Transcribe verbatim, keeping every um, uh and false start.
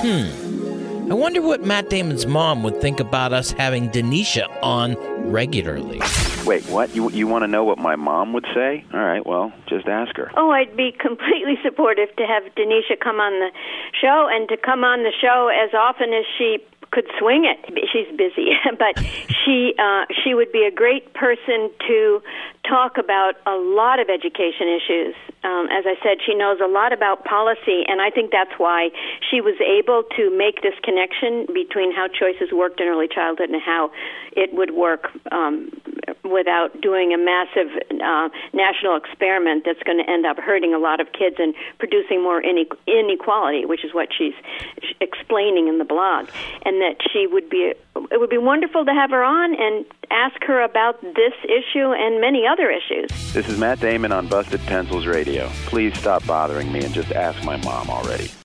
Hmm. I wonder what Matt Damon's mom would think about us having Denisha on regularly. Wait, what? You you want to know what my mom would say? All right, well, just ask her. Oh, I'd be completely supportive to have Denisha come on the show and to come on the show as often as she could swing it. She's busy, but she uh, she would be a great person to talk about a lot of education issues. Um, as I said, she knows a lot about policy, and I think that's why she was able to make this connection between how choices worked in early childhood and how it would work um, without doing a massive uh, national experiment that's going to end up hurting a lot of kids and producing more inequality, which is what she's explaining in the blog. And that she would be, it would be wonderful to have her on and ask her about this issue and many other issues. This is Matt Damon on Busted Pencils Radio. Please stop bothering me and just ask my mom already.